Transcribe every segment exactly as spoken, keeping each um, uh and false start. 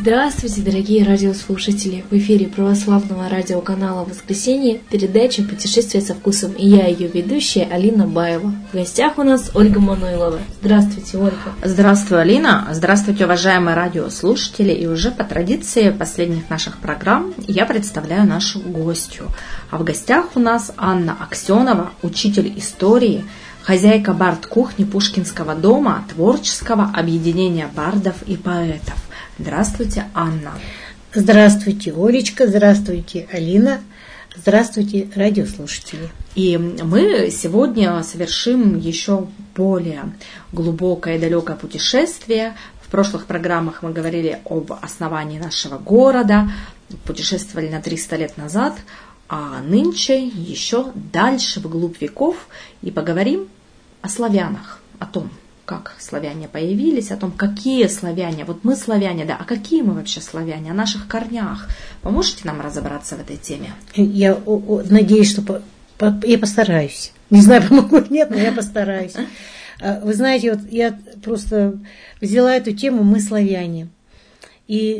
Здравствуйте, дорогие радиослушатели! В эфире православного радиоканала «Воскресенье» передача «Путешествие со вкусом», и я, ее ведущая, Алина Баева. В гостях у нас Ольга Мануйлова. Здравствуйте, Ольга! Здравствуй, Алина! Здравствуйте, уважаемые радиослушатели! И уже по традиции последних наших программ я представляю нашу гостью. А в гостях у нас Анна Аксенова, учитель истории, хозяйка бард-кухни Пушкинского дома, творческого объединения бардов и поэтов. Здравствуйте, Анна. Здравствуйте, Олечка. Здравствуйте, Алина. Здравствуйте, радиослушатели. И мы сегодня совершим еще более глубокое и далекое путешествие. В прошлых программах мы говорили об основании нашего города, путешествовали на триста лет назад, а нынче еще дальше, вглубь веков, и поговорим о славянах, о том, как славяне появились, о том, какие славяне, вот мы славяне, да, а какие мы вообще славяне, о наших корнях. Поможете нам разобраться в этой теме? Я о, о, надеюсь, что по, по, я постараюсь. Не знаю, помогу или нет, но я постараюсь. Вы знаете, вот я просто взяла эту тему «Мы славяне». И,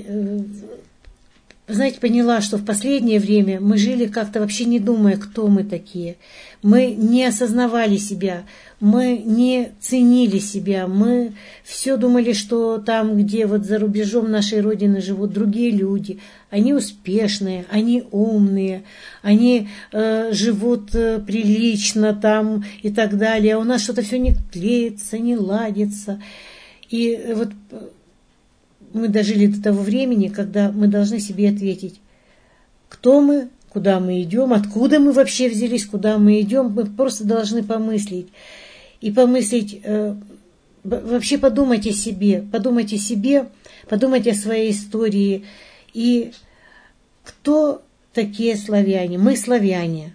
вы знаете, поняла, что в последнее время мы жили как-то вообще не думая, кто мы такие. Мы не осознавали себя, мы не ценили себя, мы все думали, что там, где вот за рубежом нашей Родины живут другие люди, они успешные, они умные, они э, живут э, прилично там и так далее, а у нас что-то все не клеится, не ладится. И вот мы дожили до того времени, когда мы должны себе ответить, кто мы, куда мы идем, откуда мы вообще взялись, куда мы идем. Мы просто должны помыслить. И помыслить, э, вообще подумать о себе, подумать о себе, подумать о своей истории. И кто такие славяне? Мы славяне.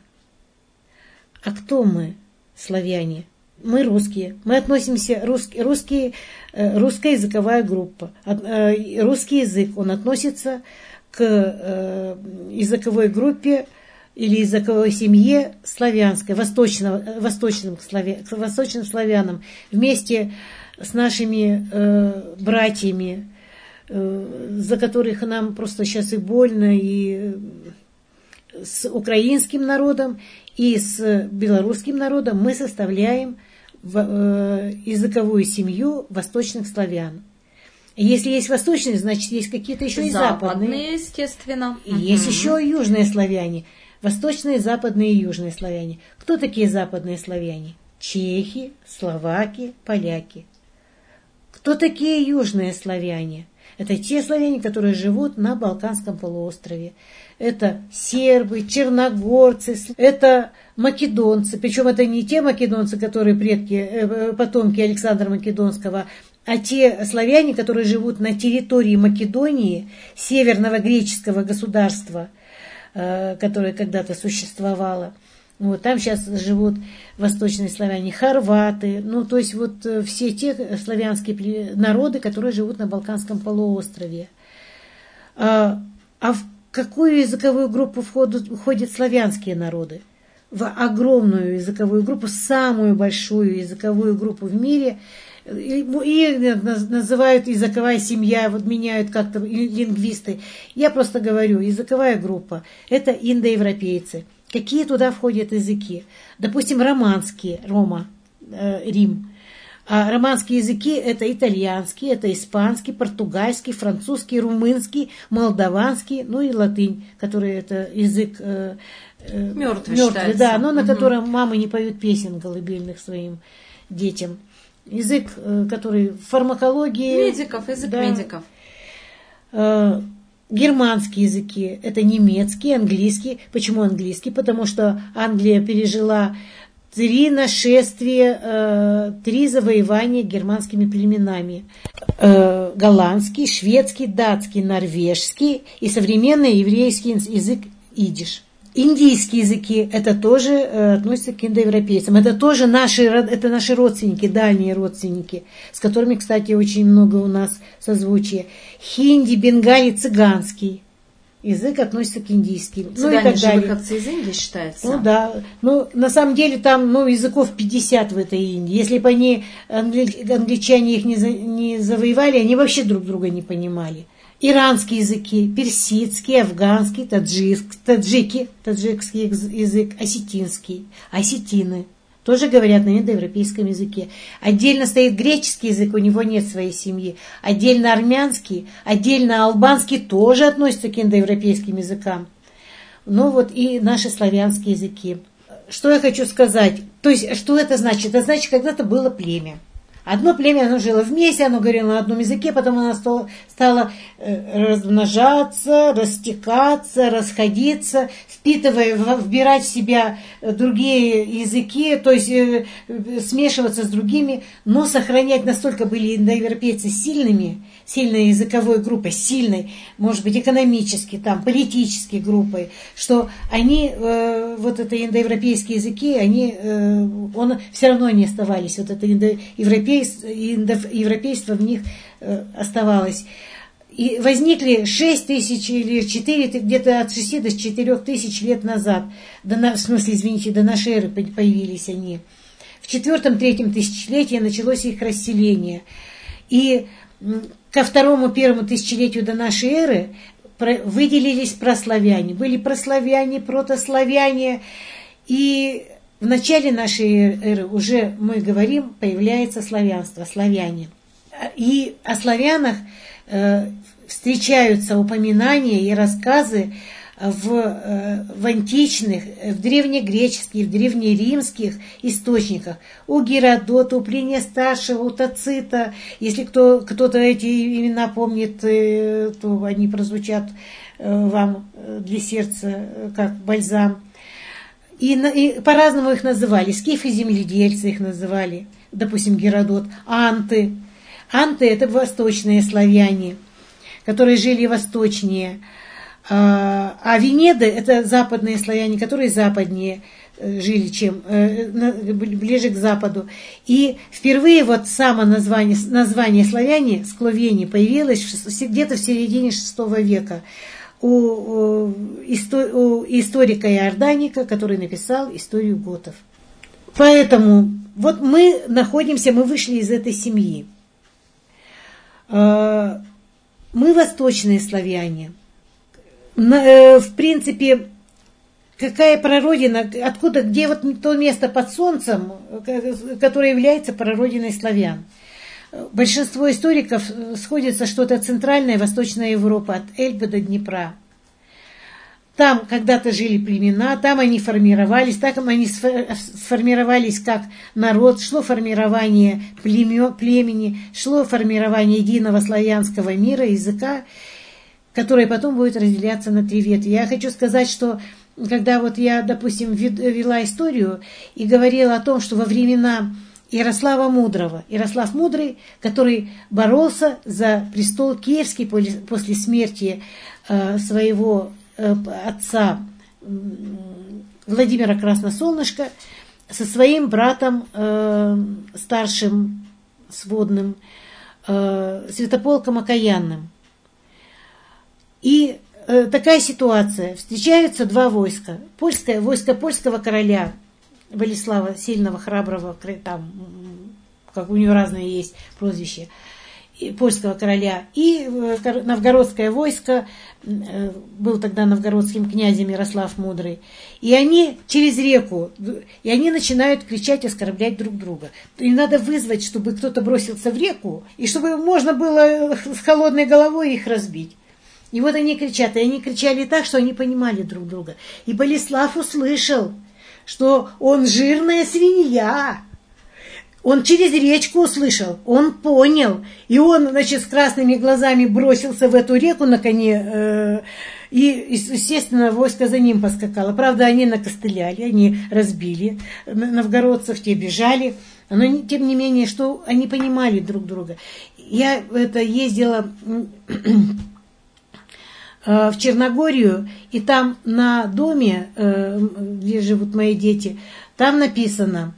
А кто мы, славяне? Мы русские. Мы относимся, русские, русские, э, русская языковая группа. От, э, русский язык, он относится к э, языковой группе или языковой семье славянской, восточного, восточным, славя, восточным славянам, вместе с нашими э, братьями, э, за которых нам просто сейчас и больно, и с украинским народом, и с белорусским народом мы составляем в, э, языковую семью восточных славян. Если есть восточные, значит, есть какие-то еще и западные. Западные, естественно. И есть еще и южные славяне. Восточные, западные и южные славяне. Кто такие западные славяне? Чехи, словаки, поляки. Кто такие южные славяне? Это те славяне, которые живут на Балканском полуострове. Это сербы, черногорцы, это македонцы. Причем это не те македонцы, которые предки, потомки Александра Македонского, а те славяне, которые живут на территории Македонии, северного греческого государства, которое когда-то существовало. Вот, там сейчас живут восточные славяне, хорваты, ну, то есть вот все те славянские народы, которые живут на Балканском полуострове. А, а в какую языковую группу входят, входят славянские народы? В огромную языковую группу, самую большую языковую группу в мире. И называют языковая семья, вот меняют как-то лингвисты. Я просто говорю, языковая группа – это индоевропейцы. Какие туда входят языки? Допустим, романские, Рома, э, Рим. А романские языки – это итальянский, это испанский, португальский, французский, румынский, молдаванский, ну и латынь, который это язык э, э, мертвый, мертвый, да, но на угу. котором мамы не поют песен колыбельных своим детям. Язык, который в фармакологии... Медиков, язык да, медиков. Э, германские языки, это немецкий, английский. Почему английский? Потому что Англия пережила три нашествия, э, три завоевания германскими племенами. Э, голландский, шведский, датский, норвежский и современный еврейский язык идиш. Индийские языки, это тоже э, относится к индоевропейцам. Это тоже наши, это наши родственники, дальние родственники, с которыми, кстати, очень много у нас созвучия. Хинди, бенгали, цыганский язык относится к индийским. Цыгане ну и так же далее. выходцы из Индии считается. Ну да. Ну, на самом деле там ну, языков пятьдесят в этой Индии. Если бы они, англи, англичане их не, за, не завоевали, они вообще друг друга не понимали. иранские языки, персидский, афганский, таджик, таджики, таджикский язык, осетинский, осетины. Тоже говорят на индоевропейском языке. Отдельно стоит греческий язык, у него нет своей семьи. Отдельно армянский, отдельно албанский тоже относится к индоевропейским языкам. Ну вот и наши славянские языки. Что я хочу сказать? То есть, что это значит? Это значит, когда-то было племя. Одно племя, оно жило вместе, оно говорило на одном языке, потом оно стало, стало размножаться, растекаться, расходиться, впитывая, вбирать в себя другие языки, то есть смешиваться с другими, но сохранять, настолько были индоевропейцы сильными, сильной языковой группой, сильной, может быть, экономически, там, политической группой, что они, э, вот это индоевропейские языки, они, э, он, все равно не оставались, вот это индоевропейство, индоевропейство в них э, оставалось. И возникли шесть тысяч или четыре, где-то от шести до четырёх тысяч лет назад, до, в смысле, извините, до нашей эры появились они. В четвертом-третьем тысячелетии началось их расселение. И ко второму, первому тысячелетию до нашей эры выделились прославяне. Были прославяне, протославяне. И в начале нашей эры уже, мы говорим, появляется славянство, славяне. И о славянах э, встречаются упоминания и рассказы в, в античных, в древнегреческих, в древнеримских источниках. У Геродота, у Плиния Старшего, у Тацита. Если кто, кто-то эти имена помнит, то они прозвучат вам для сердца как бальзам. И, и по-разному их называли. Скифы-земледельцы их называли. Допустим, Геродот. Анты. Анты – это восточные славяне, которые жили восточнее. А Венеды – это западные славяне, которые западнее жили, чем ближе к западу. И впервые вот само название, название славяне, скловени, появилось где-то в середине шестого века у, у историка Иорданика, который написал историю готов. Поэтому вот мы находимся, мы вышли из этой семьи. Мы восточные славяне. В принципе, какая прародина, откуда, где вот то место под солнцем, которое является прародиной славян. Большинство историков сходится, что это центральная и восточная Европа, от Эльбы до Днепра. Там когда-то жили племена, там они формировались, там они сформировались как народ, шло формирование племени, шло формирование единого славянского мира, языка, которое потом будет разделяться на три ветви. Я хочу сказать, что когда вот я, допустим, вела историю и говорила о том, что во времена Ярослава Мудрого, Ярослав Мудрый, который боролся за престол киевский после смерти своего отца Владимира Красносолнышко, со своим братом старшим, сводным, Святополком Окаянным. И э, такая ситуация. Встречаются два войска. Польское, войско польского короля Болеслава, сильного, храброго, там, как у него разные есть прозвища, и польского короля, и э, новгородское войско, э, был тогда новгородским князем Ярослав Мудрый. И они через реку, и они начинают кричать, оскорблять друг друга. И надо вызвать, чтобы кто-то бросился в реку, и чтобы можно было с холодной головой их разбить. И вот они кричат, и они кричали так, что они понимали друг друга. И Болеслав услышал, что он жирная свинья. Он через речку услышал, он понял. И он, значит, с красными глазами бросился в эту реку на коне. Э, и, естественно, войско за ним поскакало. Правда, они накостыляли, они разбили новгородцев, те бежали. Но, тем не менее, что они понимали друг друга. Я это ездила в Черногорию, и там на доме, где живут мои дети, там написано: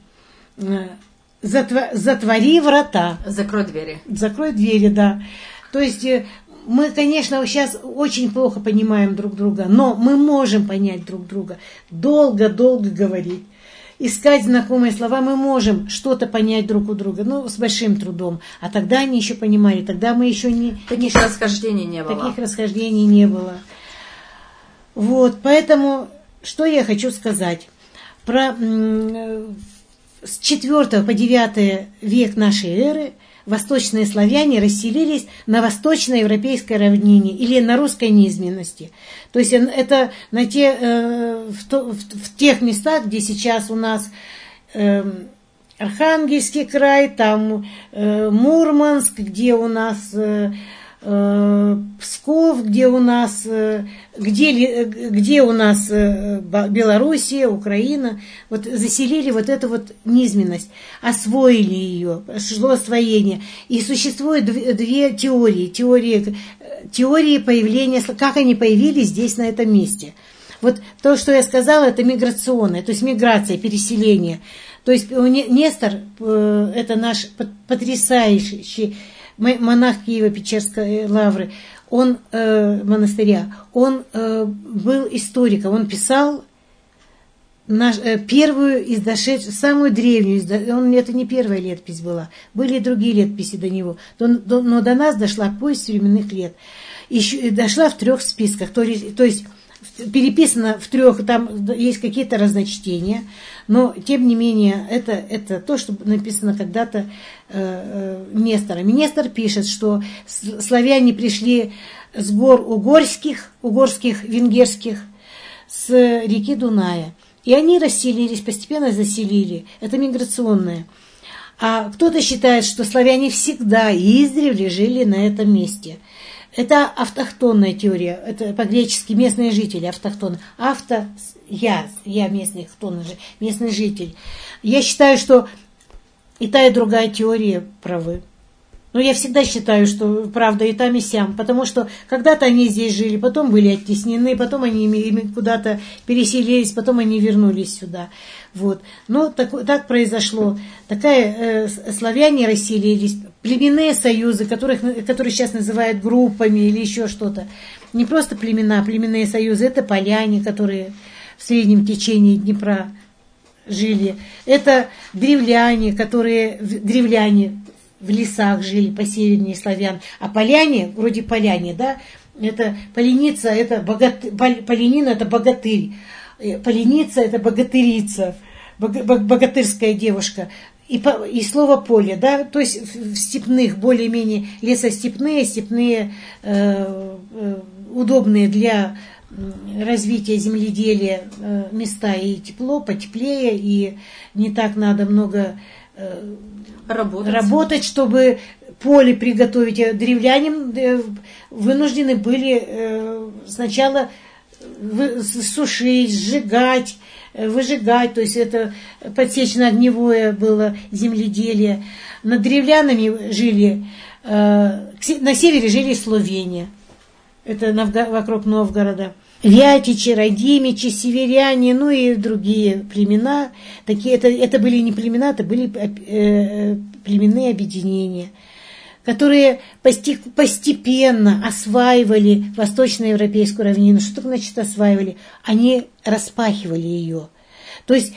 затвори врата. Закрой двери. Закрой двери, да. То есть мы, конечно, сейчас очень плохо понимаем друг друга, но мы можем понять друг друга. Долго-долго говорить. И искать знакомые слова, мы можем что-то понять друг у друга, ну, с большим трудом. А тогда они еще понимали, тогда мы еще не... Таких расхождений не было. Таких расхождений не было. Вот, поэтому, что я хочу сказать. Про, с четвёртого по девятый век нашей эры восточные славяне расселились на восточноевропейской равнине или на русской низменности. То есть это на те, э, в, то, в, в тех местах, где сейчас у нас э, Архангельский край, там э, Мурманск, где у нас э, э, Псков, где у нас, э, где, где у нас э, Белоруссия, Украина, вот заселили вот эту вот низменность, освоили ее, шло освоение. И существует две, две теории, теории, теории появления, как они появились здесь, на этом месте. Вот то, что я сказала, это миграционное, то есть миграция, переселение. То есть Нестор, э, это наш потрясающий монах Киево-Печерской лавры, он, э, монастыря, он э, был историком, он писал наш, э, первую из дошедшую, самую древнюю, он, это не первая летопись была, были и другие летописи до него, но, но до нас дошла повесть временных лет, еще, дошла в трех списках, то, то есть переписано в трех, там есть какие-то разночтения, но тем не менее это, это то, что написано когда-то э, э, Нестором. И Нестор пишет, что славяне пришли с гор угорских, угорских, венгерских, с реки Дуная. И они расселились, постепенно заселили. Это миграционное. А кто-то считает, что славяне всегда и издревле жили на этом месте. Это автохтонная теория, это по-гречески местные жители, автохтон. Авто, я, я местный, хтон, местный житель. Я считаю, что и та, и другая теория правы. Но я всегда считаю, что правда и там, и сям, потому что когда-то они здесь жили, потом были оттеснены, потом они куда-то переселились, потом они вернулись сюда. Вот. Но так, так произошло. Такая, э, славяне расселились, племенные союзы, которых, которые сейчас называют группами или еще что-то. Не просто племена, племенные союзы, это поляне, которые в среднем течении Днепра жили. Это древляне, которые, древляне, в лесах жили по севернее славян, а поляне, вроде поляне, да, это поленица, это богатырь, поленина, это богатырь, поленица, это богатырица, богатырская девушка, и, и слово поле, да, то есть в степных, более-менее лесостепные, степные, э, э, удобные для развития земледелия э, места, и тепло, потеплее, и не так надо много э, Работать. работать, чтобы поле приготовить. Древляне вынуждены были сначала сушить, сжигать, выжигать, то есть это подсечно-огневое было земледелие. Над древлянами жили, на севере жили словения, это вокруг Новгорода. Вятичи, Радимичи, северяне, ну и другие племена. Такие, это, это были не племена, это были э, племенные объединения, которые постепенно осваивали восточноевропейскую равнину. Что такое значит осваивали? Они распахивали ее. То есть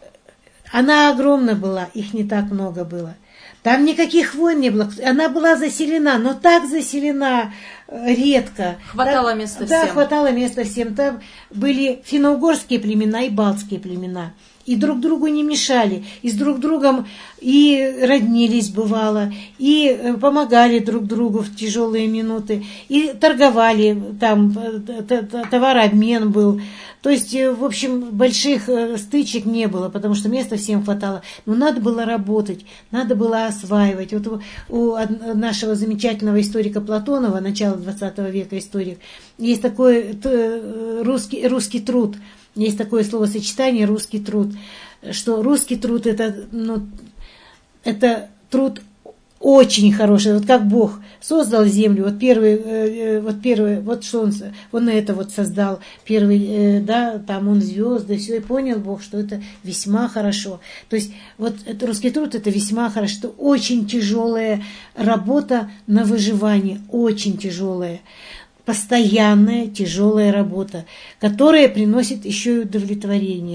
она огромна была, их не так много было. Там никаких войн не было. Она была заселена, но так заселена редко. Хватало так, места да, всем. Да, хватало места всем. Там были финно-угорские племена и балтские племена. И друг другу не мешали. И с друг другом и роднились, бывало, и помогали друг другу в тяжелые минуты. И торговали, там товарообмен был. То есть, в общем, больших стычек не было, потому что места всем хватало. Но надо было работать, надо было осваивать. Вот у нашего замечательного историка Платонова, начала двадцатого века историк, есть такой русский, русский труд, есть такое словосочетание «русский труд», что русский труд это, ну, это труд очень хороший. Вот как Бог создал землю, вот первый, вот первый, вот что он, он это вот создал, первый, да, там он звезды, все, и понял Бог, что это весьма хорошо. То есть вот это, русский труд это весьма хорошо, что очень тяжелая работа на выживание, очень тяжелая. Постоянная тяжелая работа, которая приносит еще и удовлетворение.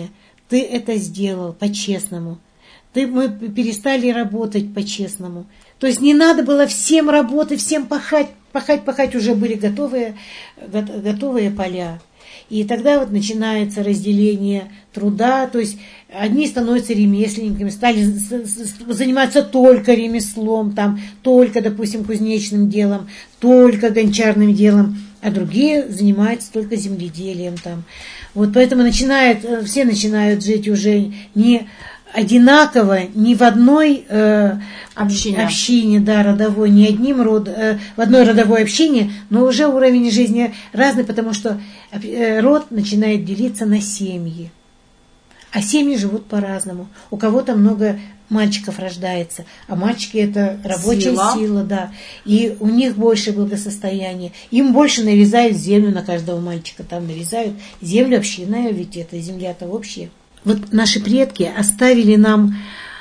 ты это сделал по-честному. Ты, мы перестали работать по-честному. То есть не надо было всем работать, всем пахать, пахать, пахать, уже были готовые, готовые поля. И тогда вот начинается разделение труда, то есть одни становятся ремесленниками, стали заниматься только ремеслом, там, только, допустим, кузнечным делом, только гончарным делом, а другие занимаются только земледелием. Там. Вот поэтому начинают, все начинают жить уже не одинаково, ни в одной э, общине, общине да, родовой, ни одним род, э, в одной родовой общине, но уже уровень жизни разный, потому что э, род начинает делиться на семьи. А семьи живут по-разному. У кого-то много мальчиков рождается, а мальчики это рабочая сила, сила да. И у них больше благосостояние. Им больше нарезают землю на каждого мальчика, там нарезают землю общинная, ведь это земля-то общая. Вот наши предки оставили нам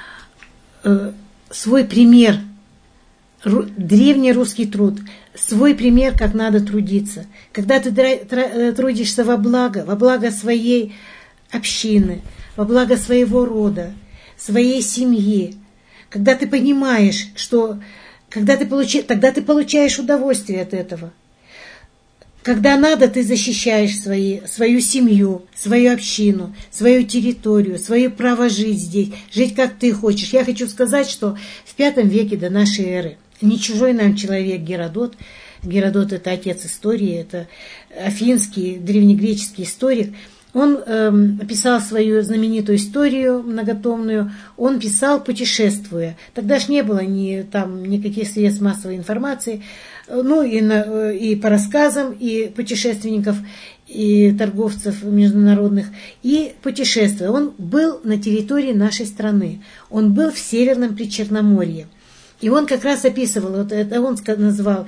э, свой пример, ру, древний русский труд, свой пример, как надо трудиться. Когда ты трудишься во благо, во благо своей общины, во благо своего рода, своей семьи, когда ты понимаешь, что когда ты получаешь, тогда ты получаешь удовольствие от этого. Когда надо, ты защищаешь свои, свою семью, свою общину, свою территорию, свое право жить здесь, жить как ты хочешь. Я хочу сказать, что в пятом веке до нашей эры не чужой нам человек Геродот, Геродот это отец истории, это афинский, древнегреческий историк, он эм, писал свою знаменитую историю многотомную, он писал путешествуя. Тогда ж не было ни, там, никаких средств массовой информации, ну и, на, и по рассказам, и путешественников, и торговцев международных, и путешествуя. Он был на территории нашей страны, он был в Северном Причерноморье. И он как раз описывал, вот это он назвал,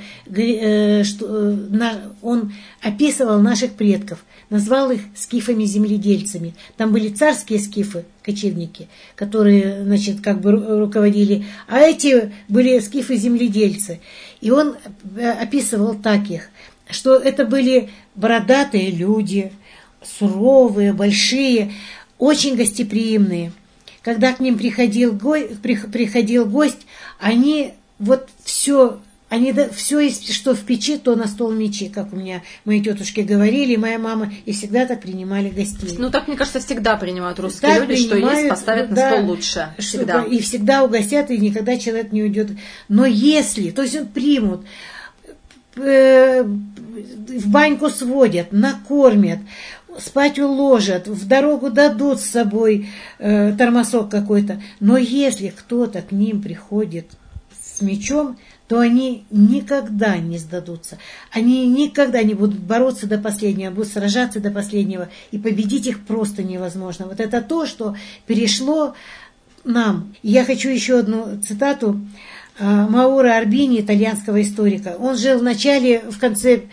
что он описывал наших предков, назвал их скифами-земледельцами. Там были царские скифы, кочевники, которые, значит, как бы руководили, а эти были скифы-земледельцы. И он описывал таких, что это были бородатые люди, суровые, большие, очень гостеприимные. Когда к ним приходил, го, при, приходил гость, они вот все, они все, что в печи, то на стол мечи, как у меня мои тетушки говорили, моя мама, и всегда так принимали гостей. Ну, так, мне кажется, всегда принимают русские так люди, что есть, поставят да, на стол лучше. Всегда. И всегда угостят, и никогда человек не уйдет. Но если, то есть примут, э, в баньку сводят, накормят, спать уложат, в дорогу дадут с собой э, тормосок какой-то. Но если кто-то к ним приходит с мечом, то они никогда не сдадутся. Они никогда не будут бороться до последнего, будут сражаться до последнего. И победить их просто невозможно. Вот это то, что перешло нам. И я хочу еще одну цитату э, Мауро Арбини, итальянского историка. Он жил в начале, в конце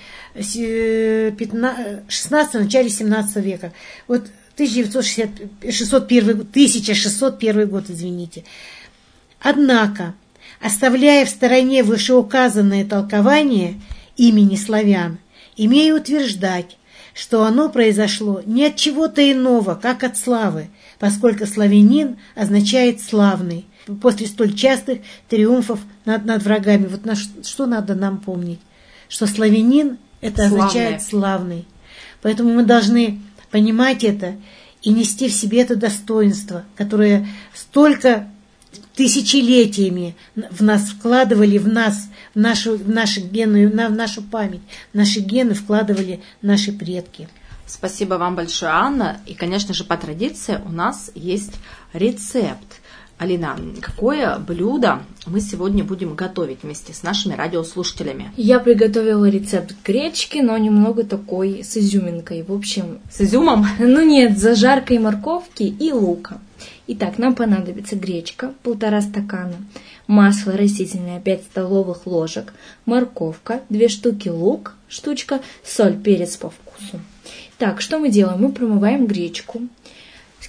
шестнадцатого, начале семнадцатого века. Вот тысяча шестьсот первый год, извините. Однако, оставляя в стороне вышеуказанное толкование имени славян, имею утверждать, что оно произошло не от чего-то иного, как от славы, поскольку славянин означает славный, после столь частых триумфов над, над врагами. Вот на что, что надо нам помнить? Что славянин это означает славный. Поэтому мы должны понимать это и нести в себе это достоинство, которое столько тысячелетиями в нас вкладывали, в нас, в нашу, в наши гены, в нашу память, в наши гены вкладывали наши предки. Спасибо вам большое, Анна. И, конечно же, по традиции у нас есть рецепт. Алина, какое блюдо мы сегодня будем готовить вместе с нашими радиослушателями? Я приготовила рецепт гречки, но немного такой с изюминкой. В общем, с изюмом? Ну нет, с зажаркой морковки и лука. Итак, нам понадобится гречка, полтора стакана, масло растительное пять столовых ложек, морковка, две штуки лук, штучка, соль, перец по вкусу. Так, что мы делаем? Мы промываем гречку,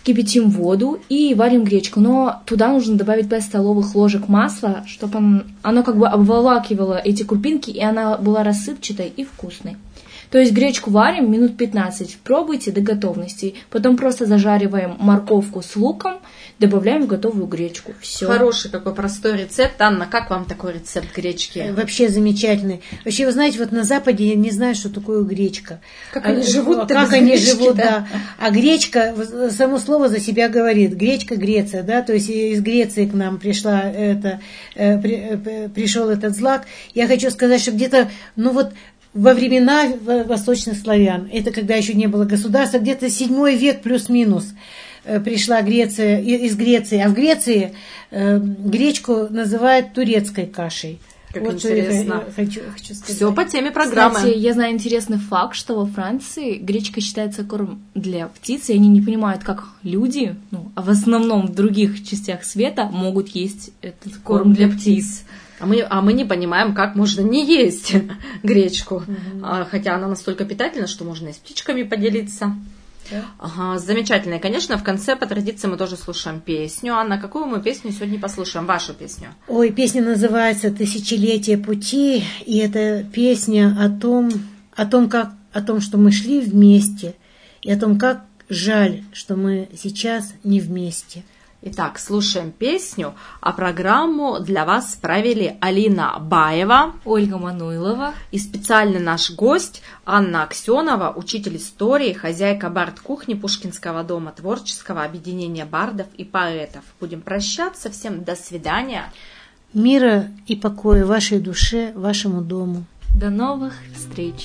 кипятим воду и варим гречку. Но туда нужно добавить пять столовых ложек масла, чтобы оно, оно как бы обволакивало эти крупинки, и она была рассыпчатой и вкусной. То есть гречку варим минут пятнадцать, пробуйте до готовности. Потом просто зажариваем морковку с луком, добавляем в готовую гречку. Все. Хороший какой простой рецепт. Анна, как вам такой рецепт гречки? Вообще замечательный. Вообще, вы знаете, вот на Западе я не знаю, что такое гречка. Как они живут? Как они живут, да. А гречка, само слово за себя говорит. Гречка, Греция, да, то есть из Греции к нам пришла это, пришел этот злак. Я хочу сказать, что где-то, ну вот, во времена восточных славян, это когда еще не было государства, где-то седьмой век плюс-минус пришла Греция, из Греции. А в Греции э, гречку называют турецкой кашей. Как вот интересно. Я хочу, хочу сказать. Все по теме программы. Кстати, я знаю интересный факт, что во Франции гречка считается корм для птиц, и они не понимают, как люди, ну, а в основном в других частях света, могут есть этот корм, корм для птиц. А мы, а мы не понимаем, как можно не есть гречку. Mm-hmm. Хотя она настолько питательна, что можно и с птичками поделиться. Yeah. Ага, замечательно. И, конечно, в конце по традиции мы тоже слушаем песню. Анна, какую мы песню сегодня послушаем? Вашу песню. Ой, песня называется «Тысячелетие пути». И это песня о том, о том, как, о том, что мы шли вместе. И о том, как жаль, что мы сейчас не вместе. Итак, слушаем песню, а программу для вас провели Алина Баева, Ольга Мануйлова и специальный наш гость Анна Аксенова, учитель истории, хозяйка бард-кухни Пушкинского дома творческого объединения бардов и поэтов. Будем прощаться. Всем до свидания. Мира и покоя вашей душе, вашему дому. До новых встреч.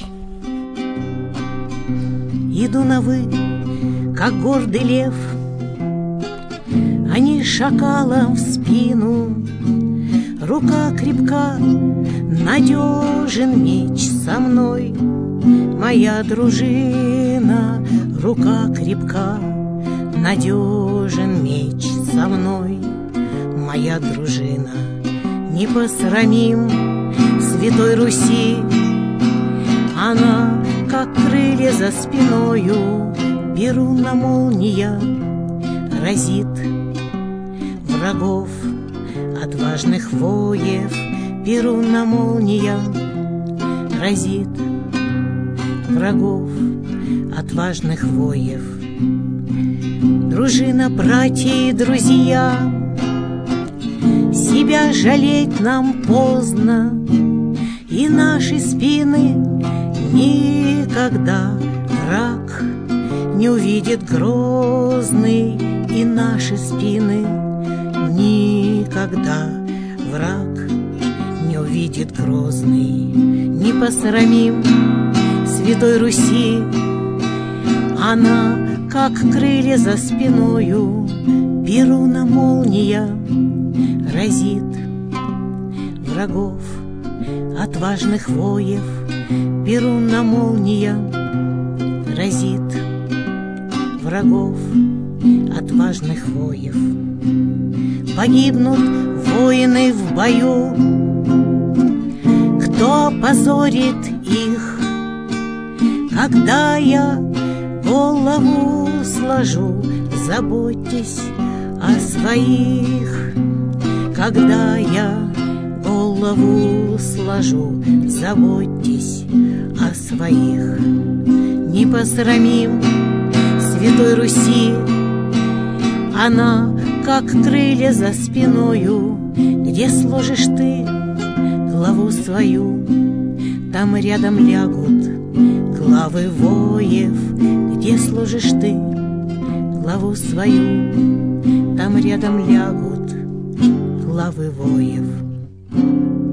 Иду на вы, как гордый лев, а не шакалом в спину. Рука крепка, надежен меч со мной. Моя дружина, рука крепка, надежен меч со мной. Моя дружина, не посрамим Святой Руси. Она, как крылья за спиною, перунна молния разит врагов, отважных воев, перунна молния разит врагов, отважных воев. Дружина, братья и друзья, себя жалеть нам поздно, и наши спины никогда враг не увидит грозный, и наши спины никогда враг не увидит грозный. Не посрамим Святой Руси, она, как крылья за спиною, перунна молния разит врагов, отважных воев, перунна молния разит врагов, отважных воев. Погибнут воины в бою, кто позорит их? Когда я голову сложу, заботьтесь о своих. Когда я голову сложу, заботьтесь о своих. Не посрамим Святой Руси, она, как крылья за спиною. Где сложишь ты главу свою, там рядом лягут главы воев. Где сложишь ты главу свою, там рядом лягут главы воев.